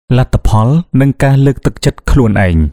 លទ្ធផលនិងការលើកទឹកចិត្តខ្លួនឯង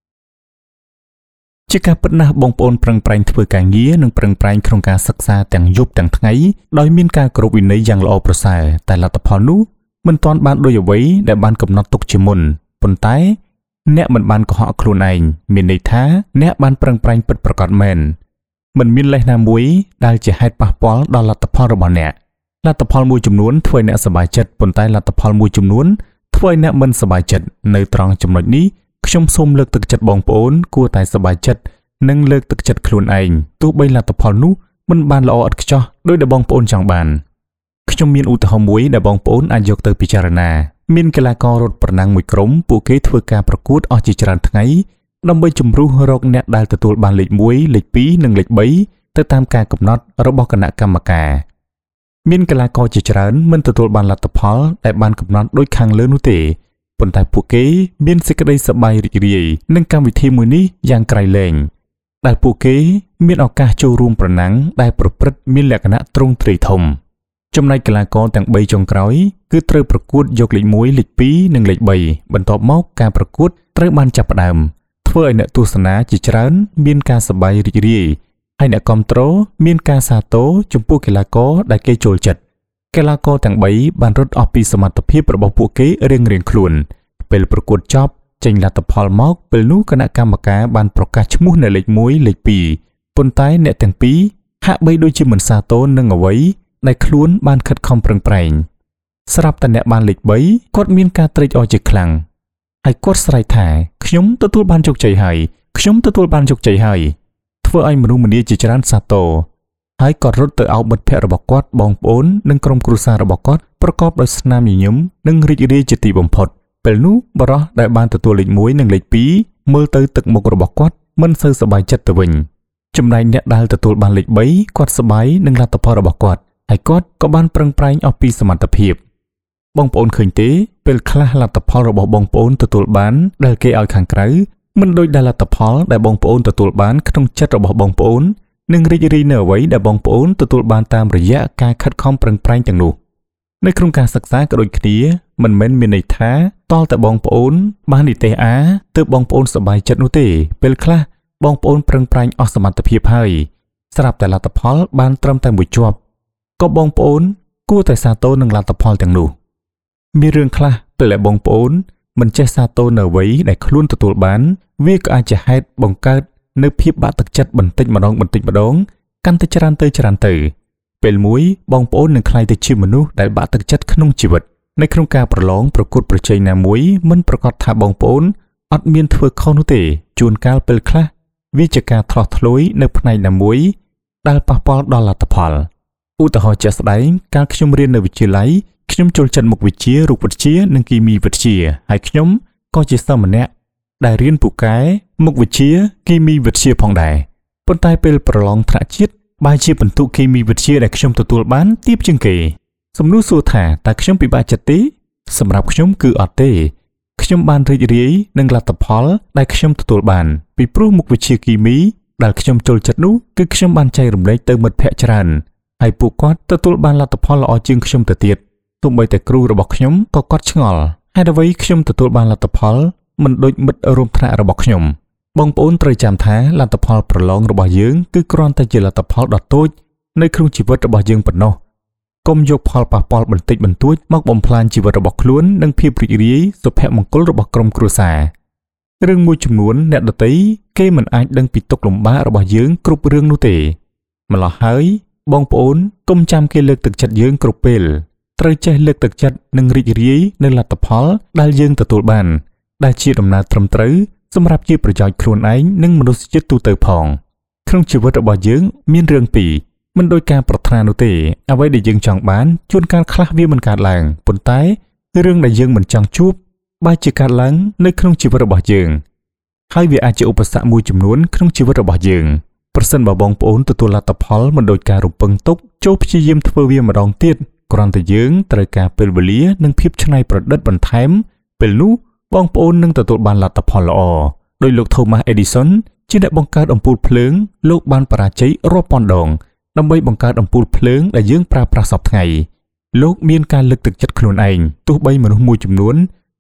ជាការពិតណាស់បងប្អូនប្រឹងប្រែងធ្វើការងារនិងប្រឹងប្រែងក្នុងការសិក្សាទាំងយប់ទាំងថ្ងៃដោយមានការគោរពវិន័យយ៉ាងល្អប្រសើរតែលទ្ធផលនោះមិនទាន់បានដូចអ្វីដែលបានកំណត់ទុកជាមុនប៉ុន្តែអ្នកមិនបានកុហកខ្លួនឯងមានន័យថាអ្នកបានប្រឹងប្រែងពិតប្រាកដមែនមិនមានលេសណាមួយដែលជាហេតុប៉ះពាល់ដល់លទ្ធផលរបស់អ្នកលទ្ធផលមួយចំនួនធ្វើឲ្យអ្នកសប្បាយចិត្តប៉ុន្តែលទ្ធផលមួយចំនួនធ្វើឲ្យអ្នកមិនសប្បាយចិត្តនៅត្រង់ចំណុចនេះខ្ញុំសូមលើកទឹកចិត្តបងប្អូនគួរតែសប្បាយចិត្តនិងលើកទឹកចិត្តខ្លួនឯងទោះបីលទ្ធផលនោះមិនបានល្អឥតខ្ចោះដោយដែលបងប្អូនចង់បានខ្ញុំមានឧទាហរណ៍មួយដែលបងប្អូនអាចយកទៅពិចារណាមានកីឡាកររត់ប្រណាំងមួយក្រុមពួកគេធ្វើការប្រកួតអស់ជាច្រើនថ្ងៃដើម្បីជំរុះរកអ្នកដែលទទួលបានលេខ1លេខ2និងលេខ3ទៅតាមការកំណត់របស់គណៈកម្មការមានកីឡាករជាច្រើនមិនទទួលបានលទ្ធផលដែលបានកំណត់ដូចខាងលើនោះទេប៉ុន្តែពួកគេមានសេចក្តីសប្បាយរីករាយនឹងកម្មវិធីមួយនេះយ៉ាងក្រៃលែងដែលពួកគេមានឱកាសចូលរួមប្រណាំងដែលប្រព្រឹត្តមានលក្ខណៈទ្រង់ទ្រាយធំចំណែកកីឡាករទាំង3ចុងក្រោយគឺត្រូវប្រកួតយកលេខ1លេខ2និងលេខ3បន្ទាប់មកការប្រកួតត្រូវបានចាប់ផ្ដើមធ្វើឲ្យអ្នកទស្សនាជាច្រើនមានការសប្បាយរីករាយហើយអ្នកគាំទ្រមានការសាទរចំពោះកីឡាករដែលគេចូលចិត្តកីឡាករទាំង3បានរត់អស់ពីសមត្ថភាពរបស់ពួកគេរៀងៗខ្លួនពេលប្រកួតចប់ចេញលទ្ធផលមកពេលនោះគណៈកម្មការបានប្រកាសឈ្មោះនៅលេខ1លេខ2ប៉ុន្តែអ្នកទាំងពីរហាក់បីដូចជាមិនសាទរនឹងអ្វីដែលខ្លួនបានខិតខំប្រឹងប្រែងស្រាប់តែអ្នកបានលេខ3គាត់មានការត្រេកអរជាខ្លាំងហើយគាត់ស្រែកថាខ្ញុំទទួលបានជោគជ័យហើយខ្ញុំទទួលបានជោគជ័យហើយធ្វើឲ្យមនុស្សម្នាជាច្រើនសាទរហើយគាត់រត់ទៅអោបមិត្តភ័ក្តិរបស់គាត់បងប្អូននិងក្រុមគ្រួសាររបស់គាត់ប្រកបដោយស្នាមញញឹមនិងរីករាយជាទីបំផុតពេលនោះបរិះដែលបានទទួលលេខ1និងលេខ2មើលទៅទឹកមុខរបស់គាត់មិនសូវសប្បាយចិត្តទៅវិញចំណែកអ្នកដែលទទួលបានលេខ3គាត់សប្បាយនឹងលទ្ធផលរបស់គាត់ហើយគាត់ក៏បានប្រឹងប្រែងអស់ពីសមត្ថភាពបងប្អូនឃើញទេពេលខ្លះលទ្ធផលរបស់បងប្អូនទទួលបានដែលគេឲ្យខាងក្រៅមិនដូចដែលលទ្ធផលដែលបងប្អូនទទួលបានក្នុងចិត្តរបស់បងប្អូននិងរីករាយនៅអ្វីដែលបងប្អូនទទួលបានតាមរយៈការខិតខំប្រឹងប្រែងទាំងនោះនៅក្នុងការសិក្សាក៏ដូចគ្នាមិនមែនមានន័យថាតលតែបងប្អូនបាននិទេសអាទើបបងប្អូនសប្បាយចិត្តនោះទេពេលខ្លះបងប្អូនប្រឹងប្រែងអស់សមត្ថភាពហើយស្រាប់តែលទ្ធផលបានត្រឹមតែមួយជាប់ក៏បងប្អូនគួរតែសាទរនឹងលទ្ធផលទាំងនោះមានរឿងខ្លះពេលដែលបងប្អូនមិនចេះសាទរនៅអ្វីដែលខ្លួនទទួលបានវាក៏អាចជាហេតុបង្កើតនៅភាពបាក់ទឹកចិត្តបន្តិចម្ដងកាន់តែច្រើនទៅពេលមួយបងប្អូននឹងក្លាយទៅជាមនុស្សដែលបាក់ទឹកចិត្តក្នុងជីវិតនៅក្នុងការប្រឡងប្រកួតប្រជែងណាមួយមិនប្រកាសថាបងប្អូនអត់មានធ្វើខុសនោះទេជួនកាលពេលខ្លះវាជាការថ្លោះធ្លួយនៅផ្នែកណាមួយដែលប៉ះពាល់ដល់លទ្ធផលឧទាហរណ៍ជាក់ស្ដែងកាលខ្ញុំរៀននៅវិទ្យាល័យខ្ញុំចូលចិត្តមុខវិជ្ជារូបវិទ្យានិងគីមីវិទ្យាហើយខ្ញុំក៏ជាសិស្សម្នាក់ដែលរៀនពូកែមុខវិជ្ជាគីមីវិទ្យាផងដែរប៉ុន្តែពេលប្រឡងថ្នាក់ជាតិបែរជាពិន្ទុគីមីវិទ្យាដែលខ្ញុំទទួលបានទាបជាងគេសំណួរសួរថាតើខ្ញុំពិបាកចិត្តទេសម្រាប់ខ្ញុំគឺអត់ទេខ្ញុំបានរីករាយនឹងលទ្ធផលដែលខ្ញុំទទួលបានពីព្រោះមុខវិជ្ជាគីមីដែលខ្ញុំចូលចិត្តនោះគឺខ្ញុំបានចែករំលែកទៅមិត្តភ័ក្តិច្រើនហើយពួកគាត់ទទួលបានលទ្ធផលល្អជាងខ្ញុំទៅទៀតទោះបីតែគ្រូរបស់ខ្ញុំក៏គាត់ឆ្ងល់ហេតុអ្វីខ្ញុំទទួលបានលទ្ធផលមិនដូចមិត្តរួមថ្នាក់របស់ខ្ញុំបងប្អូនត្រូវចាំថាលទ្ធផលប្រឡងរបស់យើងគឺគ្រាន់តែជាលទ្ធផលដ៏តូចនៅក្នុងជីវិតរបស់យើងប៉ុណ្ណោះកុំយកផលប៉ះពាល់បន្តិចបន្តួចមកបំផ្លាញជីវិតរបស់ខ្លួននិងភាពរីករាយសុភមង្គលរបស់ក្រុមគ្រួសាររឿងមួយចំនួនអ្នកដទៃគេមិនអាចដឹងពីទុក្ខលំបាករបស់យើងគ្រប់រឿងនោះទេម្ល៉េះហើយបងប្អូនកុំចាំគេលើកទឹកចិត្តយើងគ្រប់ពេលត្រូវចេះលើកទឹកចិត្តនិងរីករាយនៅលទ្ធផលដែលយើងទទួលបានដែលជាដំណើរត្រឹមត្រូវសម្រាប់ជាប្រយោជន៍ខ្លួនឯងនិងមនុស្សជាតិទូទៅផងក្នុងជីវិតរបស់យើងមានរឿងពីរមិនដោយការប្រាថ្នានោះទេអ្វីដែលយើងចង់បានជួនកាលខ្លះវាមិនកើតឡើងប៉ុន្តែរឿងដែលយើងមិនចង់ជួបបែរជាកើតឡើងនៅក្នុងជីវិតរបស់យើងហើយវាអាចជាឧបសគ្គមួយចំនួនក្នុងជីវិតរបស់យើងប្រសិនបើបងប្អូនទទួលលទ្ធផលមិនដោយការរំពឹងទុកចូលព្យាយាមធ្វើវាម្ដងទៀតគ្រាន់តែយើងត្រូវការពេលវេលានិងភាពច្នៃប្រឌិតបន្ថែមពេលនោះបងប្អូននឹងទទួលបានលទ្ធផលល្អដោយលោក Thomas Edison ជាអ្នកបង្កើតអំពូលភ្លើងលោកបានបរាជ័យរាប់ពាន់ដងដើម្បីបង្កើតអំពូលភ្លើងដែលយើងប្រើប្រាស់សពថ្ងៃលោកមានការលើកទឹកចិត្តខ្លួនឯងទោះបីមនុស្សមួយចំនួន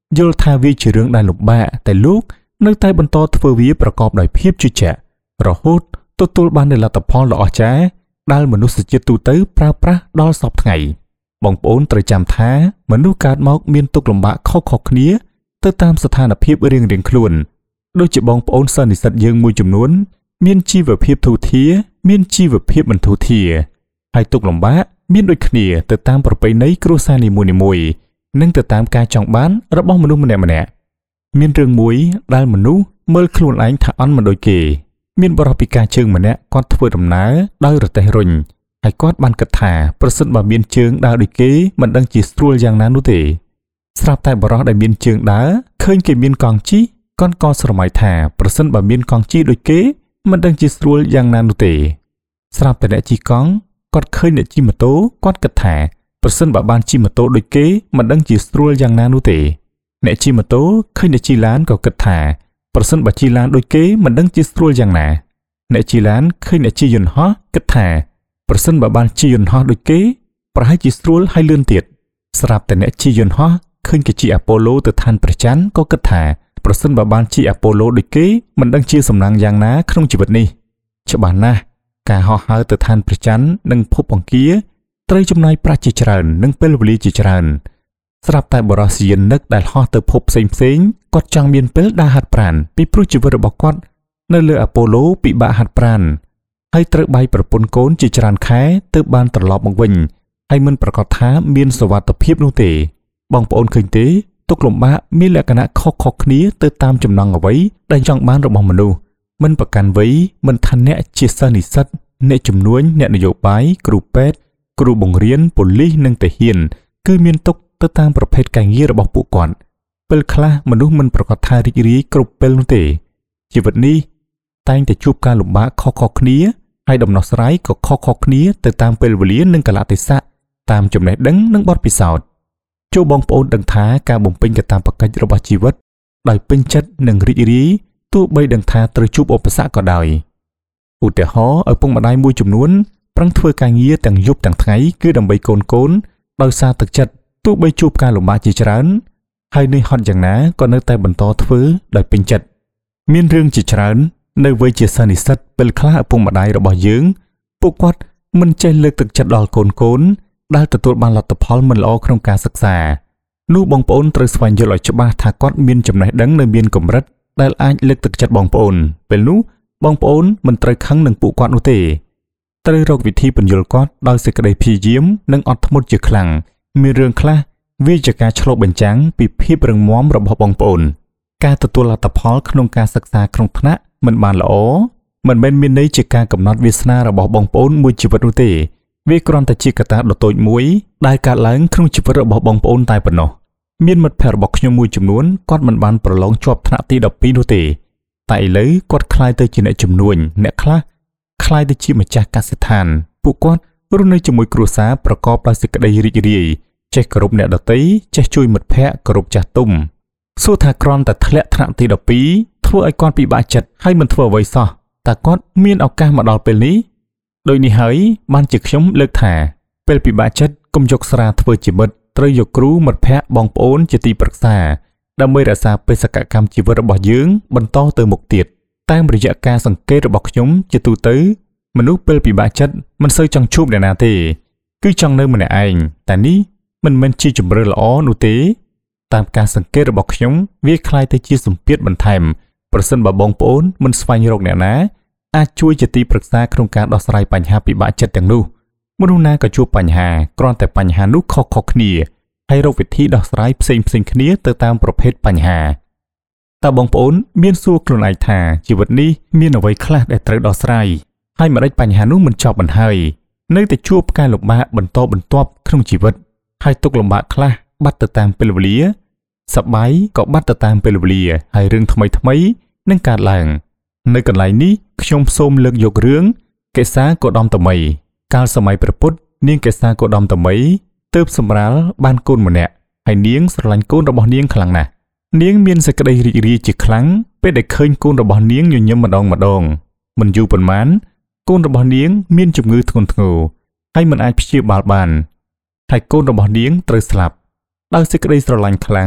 យល់ថាវាជារឿងដែលលំបាកតែលោកនៅតែបន្តធ្វើវាប្រកបដោយភាពជឿជាក់រហូតទទួលបាននូវលទ្ធផលដ៏អស្ចារ្យដែលមនុស្សជាតិទូទៅប្រើប្រាស់ដល់សពថ្ងៃបងប្អូនត្រូវចាំថាមនុស្សកើតមកមានទុក្ខលំបាកខុសៗគ្នាទៅតាមស្ថានភាពរៀងៗខ្លួនដូចជាបងប្អូនសិស្សនិស្សិតយើងមួយចំនួនមានជីវភាពធូរធារមានជីវភាពមិនធូរធារហើយទុក្ខលំបាកមានដូចគ្នាទៅតាមប្រពៃណីគ្រួសារនីមួយៗនិងទៅតាមការចង់បានរបស់មនុស្សម្នាក់ៗមានរឿងមួយដែលមនុស្សមើលខ្លួនឯងថាអន់មិនដូចគេមានបរិបទពិការជើងម្នាក់គាត់ធ្វើដំណើរដោយរទេះរុញហើយគាត់បានគិតថាប្រសិនបើមានជើងដើរដូចគេមិនដឹងជាស្រួលយ៉ាងណានោះទេស្រាប់តែបរិបទដែលមានជើងដើរឃើញគេមានកង់ជិះគាត់ក៏ស្រមៃថាប្រសិនបើមានកង់ជិះដូចគេមិនដឹងជាស្រួលយ៉ាងណានោះទេស្រាប់តែអ្នកជិះកង់គាត់ឃើញអ្នកជិះម៉ូតូគាត់គិតថាប្រសិនបើបានជិះម៉ូតូដូចគេមិនដឹងជាស្រួលយ៉ាងណានោះទេអ្នកជិះម៉ូតូឃើញអ្នកជិះឡានក៏គិតថាប្រសិនបើជិះឡានដូចគេមិនដឹងជាស្រួលយ៉ាងណាអ្នកជិះឡានឃើញអ្នកជិះយន្តហោះគិតថាប្រសិនបើបានជិះយន្តហោះដូចគេប្រហែលជាស្រួលហើយលឿនទៀតស្រាប់តែអ្នកជិះយន្តហោះឃើញគេជិះអាប៉ូឡូទៅឋានព្រះច័ន្ទក៏គិតថាប្រសិនបើបានជិះអាប៉ូឡូដូចគេមិនដឹងជាសំណាងយ៉ាងណាក្នុងជីវិតនេះច្បាស់ណាស់ការហោះហើរទៅឋានព្រះច័ន្ទនិងភពអង្គារត្រូវចំណាយប្រាក់ជាច្រើននិងពេលវេលាជាច្រើនស្រាប់តែបរិសុទ្ធយានិកដែលហោះទៅភពផ្សេងៗគាត់ចង់មានពេលដើរហាត់ប្រាណពីព្រោះជីវិតរបស់គាត់នៅលើអាប៉ូឡូពិបាកហាត់ប្រាណហើយត្រូវបាយប្រពន្ធកូនជាច្រើនខែទើបបានត្រឡប់មកវិញហើយមិនប្រកាសថាមានសុវត្ថិភាពនោះទេបងប្អូនឃើញទេទុក្ខលំបាកមានលក្ខណៈខុសៗគ្នាទៅតាមចំណង់អ្វីដែលចង់បានរបស់មនុស្សមិនប្រកាន់វ័យមិនថាអ្នកជាសិស្សនិស្សិតអ្នកជំនួញអ្នកនយោបាយគ្រូពេទ្យគ្រូបង្រៀនប៉ូលីសនិងទាហានគឺមានទុក្ខទៅតាមប្រភេទការងាររបស់ពួកគាត់ពេលខ្លះមនុស្សមិនប្រកាសថារីករាយគ្រប់ពេលនោះទេជីវិតនេះតែងតែជួបការលំបាកខុសៗគ្នាហើយដំណោះស្រាយក៏ខុសៗគ្នាទៅតាមពេលវេលានិងកលៈទេសៈតាមចំណេះដឹងនិងបទពិសោធន៍ចូលបងប្អូនដឹងថាការបំពេញកាតព្វកិច្ចរបស់ជីវិតដោយពេញចិត្តនិងរីករាយទោះបីដឹងថាត្រូវជួបឧបសគ្គក៏ដោយឧទាហរណ៍ឪពុកម្ដាយមួយចំនួនប្រឹងធ្វើការងារទាំងយប់ទាំងថ្ងៃគឺដើម្បីកូនដោយសារទឹកចិត្តទោះបីជួបការលំបាកជាច្រើនហើយនឿយហត់យ៉ាងណាក៏នៅតែបន្តធ្វើដោយពេញចិត្តមានរឿងជាច្រើននៅវ័យជាសិស្សនិស្សិតពេលខ្លះឪពុកម្ដាយរបស់យើងពួកគាត់មិនចេះលើកទឹកចិត្តដល់កូនដែលទទួលបានលទ្ធផលមិនល្អក្នុងការសិក្សានោះបងប្អូនត្រូវស្វែងយល់ឲ្យច្បាស់ថាគាត់មានចំណេះដឹងនៅមានកម្រិតដែលអាចលើកទឹកចិត្តបងប្អូនពេលនោះបងប្អូនមិនត្រូវខឹងនឹងពួកគាត់នោះទេត្រូវរកវិធីពន្យល់គាត់ដោយសេចក្តីព្យាយាមនិងអត់ធ្មត់ជាខ្លាំងមានរឿងខ្លះវាជាការឆ្លុះបញ្ចាំងពីភាពរឹងមាំរបស់បងប្អូនការទទួលលទ្ធផលក្នុងការសិក្សាក្នុងថ្នាក់មិនបានល្អមិនមែនមានន័យជាការកំណត់វាសនារបស់បងប្អូនមួយជីវិតនោះទេវាគ្រាន់តែជាកត្តាដ៏តូចមួយដែលកើតឡើងក្នុងជីវិតរបស់បងប្អូនតែប៉ុណ្ណោះមានមិត្តភក្តិរបស់ខ្ញុំមួយចំនួនគាត់មិនបានប្រឡងជាប់ថ្នាក់ទី12នោះទេតែឥឡូវគាត់ក្លាយទៅជាអ្នកជំនួញអ្នកខ្លះក្លាយទៅជាម្ចាស់កសិដ្ឋានពួកគាត់រស់នៅជាមួយគ្រួសារប្រកបដោយសេចក្តីរីករាយចេះគោរពអ្នកដទៃចេះជួយមិត្តភក្តិគោរពចាស់ទុំសួរថាគ្រាន់តែធ្លាក់ថ្នាក់ទី12ធ្វើឲ្យគាត់ពិបាកចិត្តហើយមិនធ្វើអ្វីសោះតែគាត់មានឱកាសមកដល់ពេលនេះដោយនេះហើយបានជាខ្ញុំលើកថាពេលពិបាកចិត្តកុំយកស្រាធ្វើជាមិត្តត្រូវយកគ្រូមិត្តភក្តិបងប្អូនជាទីប្រឹក្សាដើម្បីរក្សាបេសកកម្មជីវិតរបស់យើងបន្តទៅមុខទៀតតាមរយៈការសង្កេតរបស់ខ្ញុំជាទូទៅមនុស្សពេលពិបាកចិត្តមិនសូវចង់ជួបអ្នកណាទេគឺចង់នៅម្នាក់ឯងតែនេះមិនមែនជាជម្រើសល្អនោះទេតាមការសង្កេតរបស់ខ្ញុំវាคล้ายទៅជាសម្ពាធបន្ថែមប្រសិនបើបងប្អូនមិនស្វែងរកអ្នកណាអាចជួយជាទីប្រឹក្សាក្នុងការដោះស្រាយបញ្ហាពិបាកចិត្តទាំងនោះមនុស្សណាក៏ជួបបញ្ហាគ្រាន់តែបញ្ហានោះខុសៗគ្នាហើយរកវិធីដោះស្រាយផ្សេងៗគ្នាទៅតាមប្រភេទបញ្ហាតើបងប្អូនមានសួរខ្លួនឯងថាជីវិតនេះមានអ្វីខ្លះដែលត្រូវដោះស្រាយហើយម្ដេចបញ្ហានោះមិនចប់បានហើយនៅតែជួបការលំបាកបន្តបន្ទាប់ក្នុងជីវិតហើយទុក្ខលំបាកខ្លះបាត់ទៅតាមពេលវេលាសប្បាយក៏បាត់ទៅតាមពេលវេលាហើយរឿងថ្មីនឹងកើតឡើងនៅកន្លែងនេះខ្ញុំសូមលើកយករឿងកេសាកោដមតមីកាលសម័យព្រះពុទ្ធនាងកេសាកោដមតមីទើបសម្រាលបានកូនម្នាក់ហើយនាងស្រឡាញ់កូនរបស់នាងខ្លាំងណាស់នាងមានសេចក្តីរីករាយជាខ្លាំងពេលដែលឃើញកូនរបស់នាងញញឹមម្ដងមិនយូរប៉ុន្មានកូនរបស់នាងមានជំងឺធ្ងន់ធ្ងរហើយមិនអាចព្យាបាលបានហើយកូនរបស់នាងត្រូវស្លាប់ដោយសេចក្តីស្រឡាញ់ខ្លាំង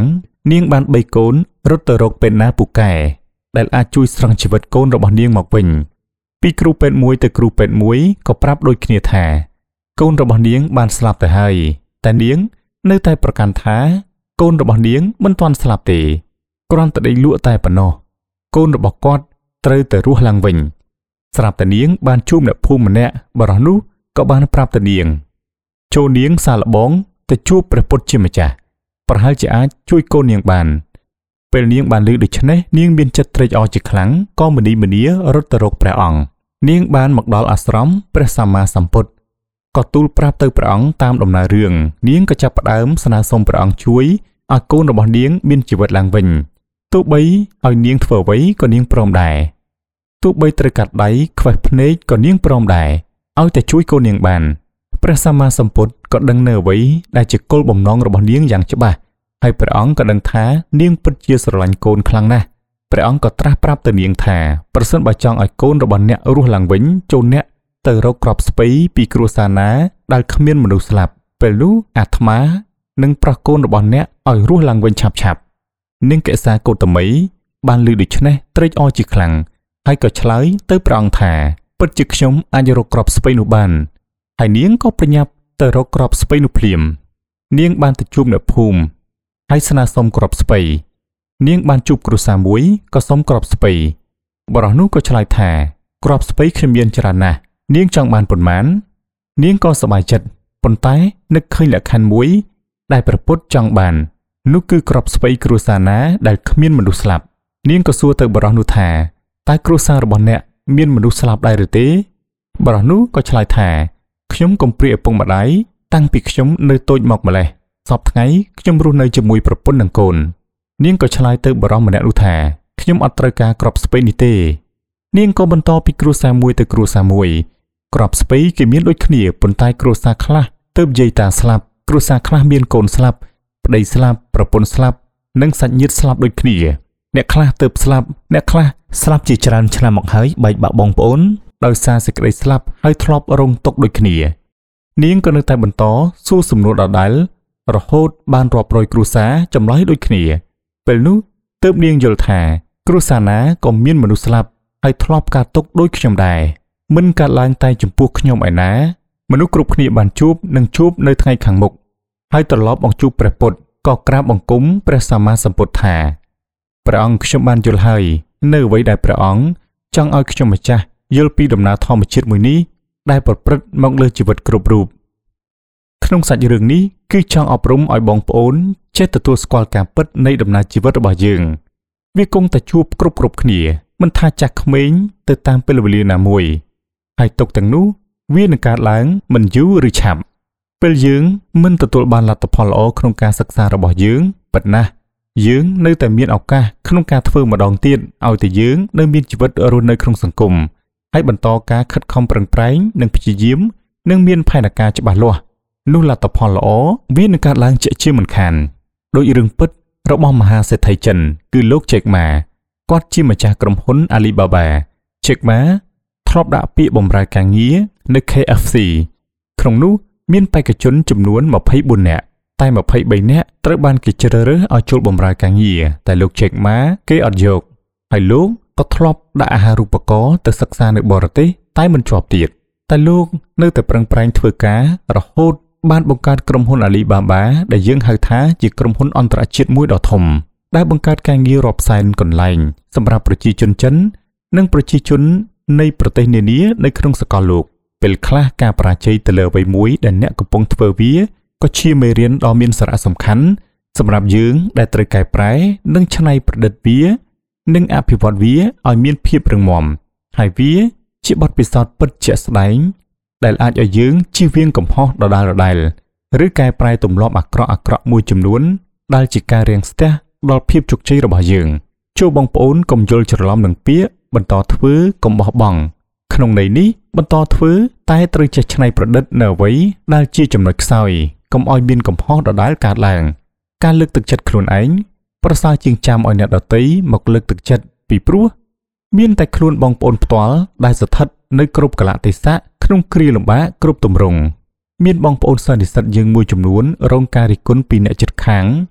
នាងបាន3កូនរត់ទៅរកពេទ្យណាពូកែដែលអាចជួយស្រង់ជីវិតកូនរបស់នាងមកវិញពីគ្រូពេទ្យមួយទៅគ្រូពេទ្យមួយក៏ប្រាប់ដូចគ្នាថាកូនរបស់នាងបានស្លាប់ទៅហើយតែនាងនៅតែប្រកាន់ថាកូនរបស់នាងមិនទាន់ស្លាប់ទេគ្រាន់តែដេកលក់តែប៉ុណ្ណោះកូនរបស់គាត់ត្រូវតែរស់ឡើងវិញស្រាប់តែនាងបានជួបអ្នកភូមិម្នាក់បរិះនោះក៏បានប្រាប់ទៅនាងចូលនាងសាឡបងទៅជួបព្រះពុទ្ធជាម្ចាស់ប្រហែលជាអាចជួយកូននាងបានពេលនាងបានឮដូច្នេះនាងមានចិត្តត្រេកអរជាខ្លាំងក៏មនីមនារត់ទៅរកព្រះអង្គនាងបានមកដល់អាស្រមព្រះសម្មាសម្ពុទ្ធក៏ទូលប្រាប់ទៅព្រះអង្គតាមដំណើររឿងនាងក៏ចាប់ផ្ដើមស្នើសុំព្រះអង្គជួយឲ្យកូនរបស់នាងមានជីវិតឡើងវិញទោះបីឲ្យនាងធ្វើអ្វីក៏នាងព្រមដែរទោះបីត្រូវកាត់ដៃខ្វេះភ្នែកក៏នាងព្រមដែរឲ្យតែជួយកូននាងបានព្រះសម្មាសម្ពុទ្ធក៏ដឹងនៅអ្វីដែលជាគោលបំណងរបស់នាងយ៉ាងច្បាស់ហើយព្រះអង្គក៏ដឹងថានាងពិតជាស្រឡាញ់កូនខ្លាំងណាស់ព្រះអង្គក៏ត្រាស់ប្រាប់ទៅនាងថាប្រសិនបើចង់ឲ្យកូនរបស់អ្នករស់ឡើងវិញចូលអ្នកទៅរកគ្រាប់ស្ពៃពីគ្រួសារណាដែលគ្មានមនុស្សស្លាប់ពេលនោះអាត្មានឹងប្រោះកូនរបស់អ្នកឲ្យរស់ឡើងវិញឆាប់នាងកេសាកោតមីបានឮដូច្នេះត្រេកអរជាខ្លាំងហើយក៏ឆ្លើយទៅព្រះអង្គថាពិតជាខ្ញុំអាចរកគ្រាប់ស្ពៃនោះបានហើយនាងក៏ប្រញាប់ទៅរកគ្រាប់ស្ពៃនោះភ្លាមនាងបានទៅជួបអ្នកភូមិហើយស្នើសុំគ្រាប់ស្ពៃនាងបានជួបគ្រួសារមួយក៏សុំគ្រាប់ស្ពៃបរិះនោះក៏ឆ្លើយថាគ្រាប់ស្ពៃខ្ញុំមានច្រើនណាស់នាងចង់បានប៉ុន្មាននាងក៏សប្បាយចិត្តប៉ុន្តែនឹកឃើញលក្ខខណ្ឌមួយដែលព្រះពុទ្ធចង់បាននោះគឺគ្រាប់ស្ពៃគ្រួសារណាដែលគ្មានមនុស្សស្លាប់នាងក៏សួរទៅបរិះនោះថាតើគ្រួសាររបស់អ្នកមានមនុស្សស្លាប់ដែរឬទេបរិះនោះក៏ឆ្លើយថាខ្ញុំកំព្រាឪពុកម្ដាយតាំងពីខ្ញុំនៅតូចមកម្លេះសពថ្ងៃខ្ញុំរស់នៅជាមួយប្រពន្ធនិងកូននាងក៏ឆ្លើយទៅបរិះម្នាក់នោះថាខ្ញុំអត់ត្រូវការគ្រាប់ស្ពៃនេះទេនាងក៏បន្តពីគ្រួសារមួយទៅគ្រួសារមួយគ្រាប់ស្ពៃគេមានដូចគ្នាប៉ុន្តែគ្រួសារខ្លះទើបយាយតាស្លាប់គ្រួសារខ្លះមានកូនស្លាប់ប្តីស្លាប់ប្រពន្ធស្លាប់និងសាច់ញាតិស្លាប់ដូចគ្នាអ្នកខ្លះទើបស្លាប់អ្នកខ្លះស្លាប់ជាច្រើនឆ្នាំមកហើយបែកបាក់បងប្អូនដោយសារសេចក្តីស្លាប់ហើយធ្លាប់រងទុក្ខដូចគ្នានាងក៏នៅតែបន្តសួរសំណួរដដែលរហូតបានរាប់រយគ្រួសារចម្លើយដូចគ្នាពេលនោះទើបនាងយល់ថាគ្រួសារណាក៏មានមនុស្សស្លាប់ហើយធ្លាប់កើតទុក្ខដូចខ្ញុំដែរមិនកើតឡើងតែចំពោះខ្ញុំឯណាមនុស្សគ្រប់គ្នាបានជួបនឹងជួបនៅថ្ងៃខាងមុខហើយត្រឡប់មកជួបព្រះពុទ្ធក៏ក្រាបបង្គំព្រះសម្មាសម្ពុទ្ធថាព្រះអង្គខ្ញុំបានយល់ហើយនៅអ្វីដែលព្រះអង្គចង់ឲ្យខ្ញុំម្ចាស់យល់ពីដំណើរធម្មជាតិមួយនេះដែលប្រព្រឹត្តមកលើជីវិតគ្រប់រូបក្នុងសាច់រឿងនេះគឺចង់អប់រំឲ្យបងប្អូនចេះទទួលស្គាល់ការពិតនៃដំណើរជីវិតរបស់យើងវាគង់តែជួបគ្រប់គ្នាមិនថាចាស់ក្មេងទៅតាមពេលវេលាណាមួយហើយទុកទាំងនោះវានឹងកើតឡើងមិនយូរឬឆាប់ពេលយើងមិនទទួលបានលទ្ធផលល្អក្នុងការសិក្សារបស់យើងពិតណាស់យើងនៅតែមានឱកាសក្នុងការធ្វើម្ដងទៀតឲ្យតែយើងនៅមានជីវិតរស់នៅក្នុងសង្គមហើយបន្តការខិតខំប្រឹងប្រែងនិងព្យាយាមនិងមានផែនការច្បាស់លាស់នោះលទ្ធផលល្អវានឹងកើតឡើងជាក់ជាមិនខានដោយរឿងពិតរបស់មហាសេដ្ឋីចិនគឺលោកជេកម៉ាគាត់ជាម្ចាស់ក្រុមហ៊ុន Alibaba ជេកម៉ាធ្លាប់ដាក់ពាក្យបម្រើការងារនៅ KFC ក្នុងនោះមានបេក្ខជនចំនួន24នាក់តែ23នាក់ត្រូវបានគេជ្រើសរើសឲ្យចូលបម្រើការងារតែលោកជេកម៉ាគេអត់យកហើយលោកក៏ធ្លាប់ដាក់អាហារូបករណ៍ទៅសិក្សានៅបរទេសតែមិនជាប់ទៀតតែលោកនៅតែប្រឹងប្រែងធ្វើការរហូតបានបង្កើតក្រុមហ៊ុន Alibaba ដែលយើងហៅថាជាក្រុមហ៊ុនអន្តរជាតិមួយដ៏ធំដែលបង្កើតការងាររាប់សែនកន្លែងសម្រាប់ប្រជាជនចិននិងប្រជាជននៃប្រទេសនានានៅក្នុងសកលលោកពេលខ្លះការបរាជ័យទៅលើអ្វីមួយដែលអ្នកកំពុងធ្វើវាក៏ជាមេរៀនដ៏មានសារៈសំខាន់សម្រាប់យើងដែលត្រូវកែប្រែនិងច្នៃប្រឌិតវានិងអភិវឌ្ឍវាឲ្យមានភាពរឹងមាំហើយវាជាបទពិសោធន៍ពិតជាក់ស្ដែងដែលអាចឲ្យយើងជៀសវាងកំហុសដដែលឬកែប្រែទម្លាប់អាក្រក់មួយចំនួនដែលជាការរាំងស្ទះដល់ភាពជោគជ័យរបស់យើងចូលបងប្អូនកុំយល់ច្រឡំនឹងពាក្យបន្តធ្វើកុំបោះបង់ក្នុងន័យនេះបន្តធ្វើតែត្រូវចេះច្នៃប្រឌិតនៅអ្វីដែលជាចំណុចខ្សោយកុំឲ្យមានកំហុសដដែលកើតឡើងការលើកទឹកចិត្តខ្លួនឯងប្រសើរជាងចាំឲ្យអ្នកដទៃមកលើកទឹកចិត្តពីព្រោះមានតែខ្លួនបងប្អូនផ្ទាល់ដែលស្ថិតនៅគ្រប់កលៈទេសៈក្នុងគ្រាលំបាកគ្រប់ទម្រង់មានបងប្អូនសិស្សនិស្សិតយើងមួយចំនួនរងការរិះគន់ពីអ្នកជិតខាង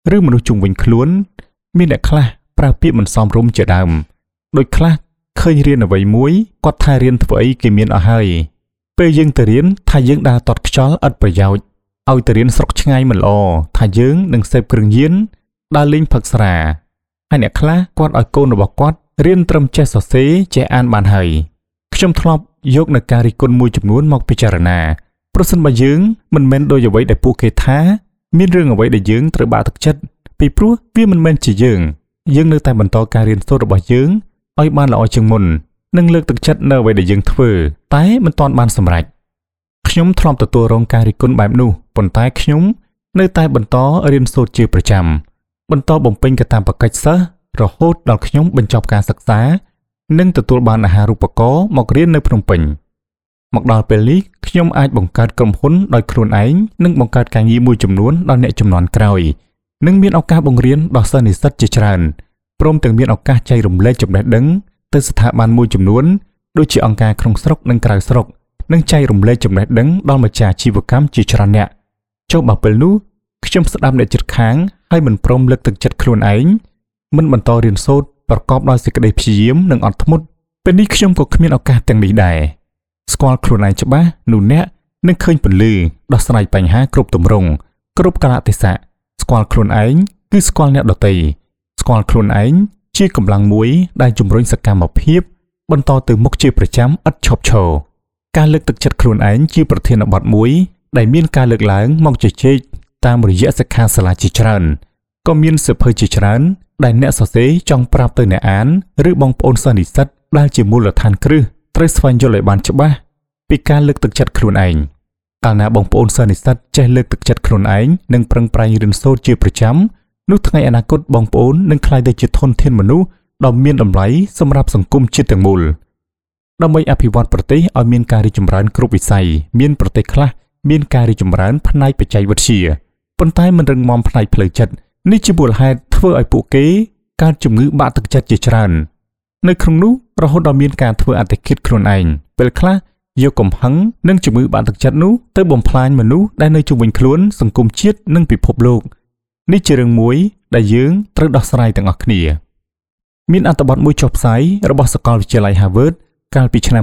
ឬមនុស្សជុំវិញខ្លួនមានអ្នកខ្លះប្រើពាក្យមិនសមរម្យជាដើមដូចខ្លះឃើញរៀនអ្វីមួយគាត់ថារៀនធ្វើអីគេមានអស់ហើយពេលយើងទៅរៀនថាយើងដើរតត់ខ្យល់ឥតប្រយោជន៍ឲ្យទៅរៀនស្រុកឆ្ងាយមិនល្អថាយើងនឹងសេពគ្រឿងញៀនដើរលេងផឹកស្រាហើយអ្នកខ្លះគាត់ឲ្យកូនរបស់គាត់រៀនត្រឹមចេះសរសេរចេះអានបានហើយខ្ញុំធ្លាប់យកនៅការរិះគន់មួយចំនួនមកពិចារណាប្រសិនបើយើងមិនមែនដូចអ្វីដែលពួកគេថាមានរឿងអ្វីដែលយើងត្រូវបាក់ទឹកចិត្តពីព្រោះវាមិនមែនជាយើងនៅតែបន្តការរៀនសូត្ររបស់យើងឲ្យបានល្អជាងមុននិងលើកទឹកចិត្តនៅអ្វីដែលយើងធ្វើតែមិនទាន់បានសម្រេចខ្ញុំធ្លាប់ទទួលរងការរិះគន់បែបនោះប៉ុន្តែខ្ញុំនៅតែបន្តរៀនសូត្រជាប្រចាំបន្តបំពេញកាតព្វកិច្ចសិស្សរហូតដល់ខ្ញុំបញ្ចប់ការសិក្សានិងទទួលបានអាហារូបករណ៍មករៀននៅភ្នំពេញមកដល់ពេលនេះខ្ញុំអាចបង្កើតក្រុមហ៊ុនដោយខ្លួនឯងនិងបង្កើតការងារមួយចំនួនដល់អ្នកជំនាន់ក្រោយនិងមានឱកាសបង្រៀនដល់សិស្សនិស្សិតជាច្រើនព្រមទាំងមានឱកាសចែករំលែកចំណេះដឹងទៅស្ថាប័នមួយចំនួនដូចជាអង្គការក្នុងស្រុកនិងក្រៅស្រុកនិងចែករំលែកចំណេះដឹងដល់ម្ចាស់អាជីវកម្មជាច្រើនអ្នកចុះបើពេលនោះខ្ញុំស្ដាប់អ្នកជិតខាងហើយមិនព្រមលើកទឹកចិត្តខ្លួនឯងមិនបន្តរៀនសូត្រប្រកបដោយសេចក្តីព្យាយាមនិងអត់ធ្មត់ពេលនេះខ្ញុំក៏គ្មានឱកាសទាំងនេះដែរស្គាល់ខ្លួនឯងច្បាស់នោះអ្នកនឹងឃើញពន្លឺដោះស្រាយបញ្ហាគ្រប់ទម្រង់គ្រប់កាលៈទេសៈស្គាល់ខ្លួនឯងគឺស្គាល់អ្នកដទៃស្គាល់ខ្លួនឯងជាកម្លាំងមួយដែលជំរុញសកម្មភាពបន្តទៅមុខជាប្រចាំឥតឈប់ឈរការលើកទឹកចិត្តខ្លួនឯងជាប្រធានបទមួយដែលមានការលើកឡើងមកជជែកតាមរយៈសិក្ខាសាលាជាច្រើនក៏មានសៀវភៅជាច្រើនដែលអ្នកសរសេរចង់ប្រាប់ទៅអ្នកអានឬបងប្អូនសិស្សនិស្សិតដែលជាមូលដ្ឋានគ្រឹះត្រូវស្វែងយល់ឲ្យបានច្បាស់ពីការលើកទឹកចិត្តខ្លួនឯងកាលណាបងប្អូនសិស្សនិស្សិតចេះលើកទឹកចិត្តខ្លួនឯងនិងប្រឹងប្រែងរៀនសូត្រជាប្រចាំនោះថ្ងៃអនាគតបងប្អូននឹងក្លាយទៅជាធនធានមនុស្សដ៏មានតម្លៃសម្រាប់សង្គមជាតិទាំងមូលដើម្បីអភិវឌ្ឍប្រទេសឲ្យមានការរីកចម្រើនគ្រប់វិស័យមានប្រទេសខ្លះមានការរីកចម្រើនផ្នែកបច្ចេកវិទ្យាប៉ុន្តែមិនរឹងមាំផ្នែកផ្លូវចិត្តនេះជាមូលហេតុធ្វើឲ្យពួកគេកើតជំងឺបាក់ទឹកចិត្តជាច្រើននៅក្នុងនោះរហូតដល់មានការធ្វើអត្តឃាតខ្លួនឯងពេលខ្លះយកកំហឹងនិងជំងឺបាក់ទឹកចិត្តនោះទៅបំផ្លាញមនុស្សដែលនៅជុំវិញខ្លួនសង្គមជាតិនិងពិភពលោកនេះជារឿងមួយដែលយើងត្រូវដោះស្រាយទាំងអស់គ្នាមានអត្ថបទមួយចុះផ្សាយរបស់សាកលវិទ្យាល័យ Harvard កាលពីឆ្នាំ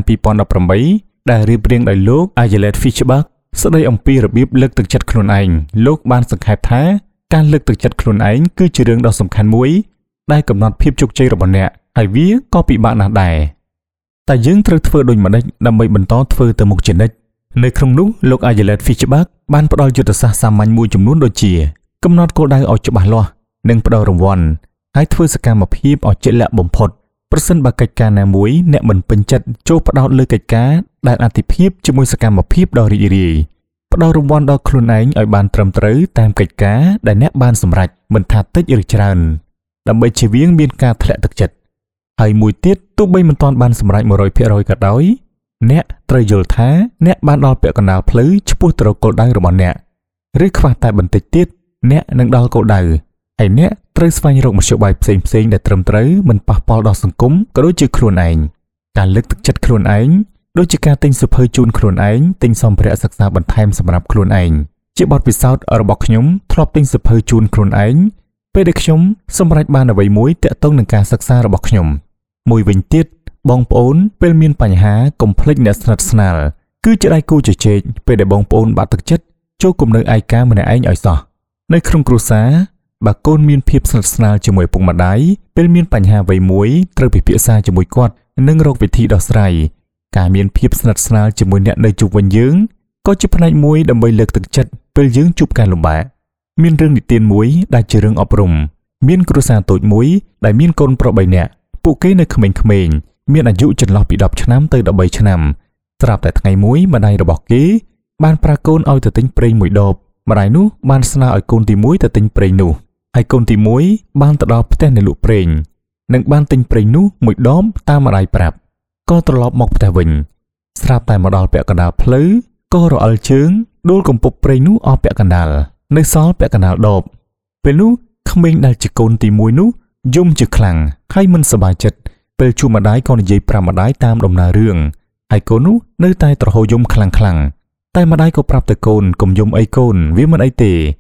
2018ដែលរៀបរៀងដោយលោក Ayelet Fishbach ស្ដីអំពីរបៀបលើកទឹកចិត្តខ្លួនឯងលោកបានសង្ខេបថាការលើកទឹកចិត្តខ្លួនឯងគឺជារឿងដ៏សំខាន់មួយដែលកំណត់ភាពជោគជ័យរបស់អ្នកហើយវាក៏ពិបាកណាស់ដែរតែយើងត្រូវធ្វើដូចម្តេចដើម្បីបន្តធ្វើទៅមុខជានិច្ចនៅក្នុងនោះលោក Ayelet Fishbach បានផ្ដល់យុទ្ធសាស្ត្រសាមញ្ញមួយចំនួនដូចជាកំណត់គោលដៅឲ្យច្បាស់លាស់និងផ្ដល់រង្វាន់ហើយធ្វើសកម្មភាពឲ្យជាក់លាក់បំផុតប្រសិនបើកិច្ចការណាមួយអ្នកមិនពេញចិត្តចូលផ្ដោតលើកិច្ចការដែលអាទិភាពជាមួយសកម្មភាពដ៏រីករាយផ្ដល់រង្វាន់ដល់ខ្លួនឯងឲ្យបានត្រឹមត្រូវតាមកិច្ចការដែលអ្នកបានសម្រេចមិនថាតិចឬច្រើនដើម្បីជៀសវាងមានការធ្លាក់ទឹកចិត្តហើយមួយទៀតទោះបីមិនទាន់បានសម្រេច 100% ក៏ដោយអ្នកត្រូវយល់ថាអ្នកបានដល់ពាក់កណ្ដាលផ្លូវឆ្ពោះទៅរកគោលដៅរបស់អ្នកឬខ្វះតែបន្តិចទៀតអ្នកនឹងដល់គោលដៅហើយអ្នកត្រូវស្វែងរកមធ្យោបាយផ្សេងៗដែលត្រឹមត្រូវមិនប៉ះពាល់ដល់សង្គមក៏ដូចជាខ្លួនឯងការលើកទឹកចិត្តខ្លួនឯងដូចជាការទិញសៀវភៅជូនខ្លួនឯងទិញសម្ភារៈសិក្សាបន្ថែមសម្រាប់ខ្លួនឯងជាបទពិសោធន៍របស់ខ្ញុំធ្លាប់ទិញសៀវភៅជូនខ្លួនឯងពេលដែលខ្ញុំសម្រេចបានអ្វីមួយទាក់ទងនឹងការសិក្សារបស់ខ្ញុំមួយវិញទៀតបងប្អូនពេលមានបញ្ហាកុំភ្លេចអ្នកស្និទ្ធស្នាលគឺជាដៃគូជជែកពេលដែលបងប្អូនបាក់ទឹកចិត្តចូលគំនៅឯកាម្នាក់ឯងឲ្យសោះនៅក្នុងគ្រួសារបើកូនមានភាពស្និទ្ធស្នាលជាមួយឪពុកម្ដាយពេលមានបញ្ហាអ្វីមួយត្រូវពិភាក្សាជាមួយគាត់និងរកវិធីដោះស្រាយការមានភាពស្និទ្ធស្នាលជាមួយអ្នកនៅជុំវិញយើងក៏ជាផ្នែកមួយដើម្បីលើកទឹកចិត្តពេលយើងជួបការលំបាកមានរឿងនិទានមួយដែលជារឿងអប់រំមានគ្រួសារតូចមួយដែលមានកូនប្រុស3នាក់ពួកគេនៅក្មេងៗមានអាយុចន្លោះពី10ឆ្នាំទៅ13ឆ្នាំស្រាប់តែថ្ងៃមួយម្ដាយរបស់គេបានប្រើកូនឲ្យទៅទិញប្រេងមួយដបម្ដាយនោះបានស្នើឲ្យកូនទី1ទៅទិញប្រេងនោះហើយកូនទី1បានទៅដល់ផ្ទះអ្នកលក់ប្រេងនិងបានទិញប្រេងនោះមួយដបតាមម្ដាយប្រាប់ក៏ត្រឡប់មកផ្ទះវិញស្រាប់តែមកដល់ពាក់កណ្ដាលផ្លូវក៏រអិលជើងដួលកំពប់ប្រេងនោះអស់ពាក់កណ្ដាលនៅសល់ពាក់កណ្ដាលដបពេលនោះក្មេងដែលជាកូនទី1នោះយំជាខ្លាំងហើយមិនសប្បាយចិត្តពេលជួបម្ដាយក៏និយាយប្រាប់ម្ដាយតាមដំណើររឿងហើយកូននោះនៅតែទ្រហោយំខ្លាំងតែម្ដាយក៏ប្រាប់ទៅកូនកុំយំអីកូនវាមិនអីទេ